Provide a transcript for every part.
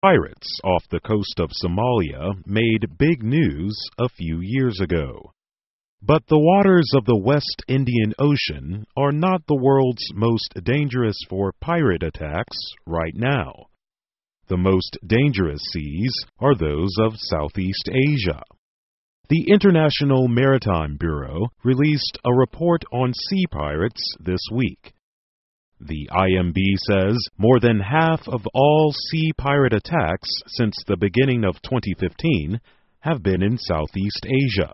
Pirates off the coast of Somalia made big news a few years ago. But the waters of the West Indian Ocean are not the world's most dangerous for pirate attacks right now. The most dangerous seas are those of Southeast Asia. The International Maritime Bureau released a report on sea pirates this week. The IMB says more than half of all sea pirate attacks since the beginning of 2015 have been in Southeast Asia.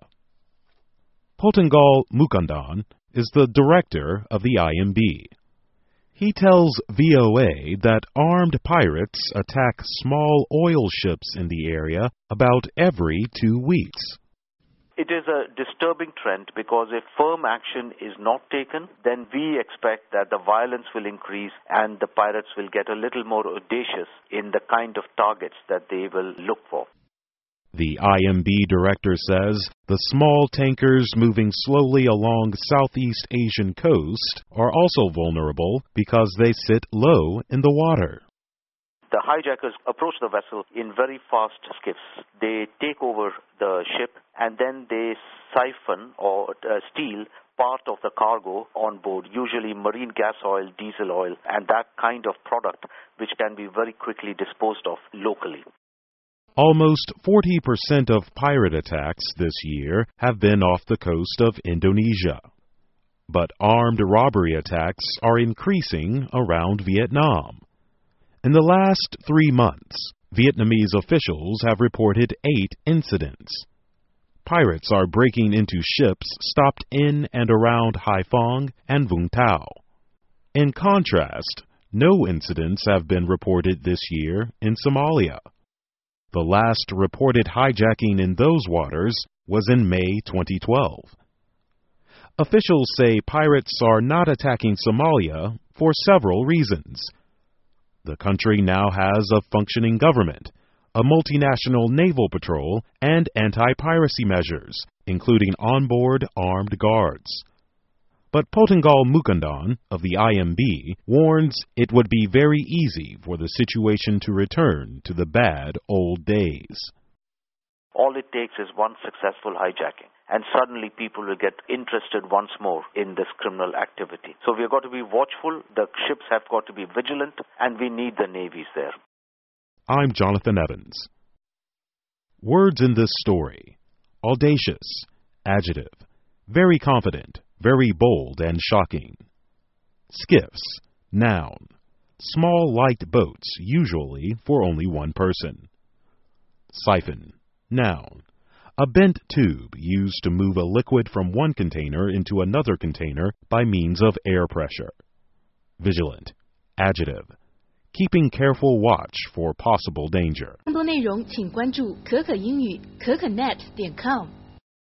Potangal Mukundan is the director of the IMB. He tells VOA that armed pirates attack small oil ships in the area about every 2 weeks. It is a disturbing trend because if firm action is not taken, then we expect that the violence will increase and the pirates will get a little more audacious in the kind of targets that they will look for. The IMB director says the small tankers moving slowly along Southeast Asian coast are also vulnerable because they sit low in the water. The hijackers approach the vessel in very fast skiffs. They take over the ship and then they siphon or steal part of the cargo on board, usually marine gas oil, diesel oil, and that kind of product which can be very quickly disposed of locally. Almost 40% of pirate attacks this year have been off the coast of Indonesia. But armed robbery attacks are increasing around Vietnam. In the last 3 months, Vietnamese officials have reported 8 incidents. Pirates are breaking into ships stopped in and around Haiphong and Vung Tau. In contrast, no incidents have been reported this year in Somalia. The last reported hijacking in those waters was in May 2012. Officials say pirates are not attacking Somalia for several reasons. The country now has a functioning government, a multinational naval patrol, and anti-piracy measures, including onboard armed guards. But Potangal Mukundan of the IMB warns it would be very easy for the situation to return to the bad old days. All it takes is one successful hijacking, and suddenly people will get interested once more in this criminal activity. So we've got to be watchful, the ships have got to be vigilant, and we need the navies there. I'm Jonathan Evans. Words in this story: audacious, adjective, very confident, very bold and shocking. Skiffs, noun, small light boats, usually for only one person. Siphon, noun, a bent tube used to move a liquid from one container into another container by means of air pressure. Vigilant, adjective, keeping careful watch for possible danger. 更多内容请关注可可英语可可net.com。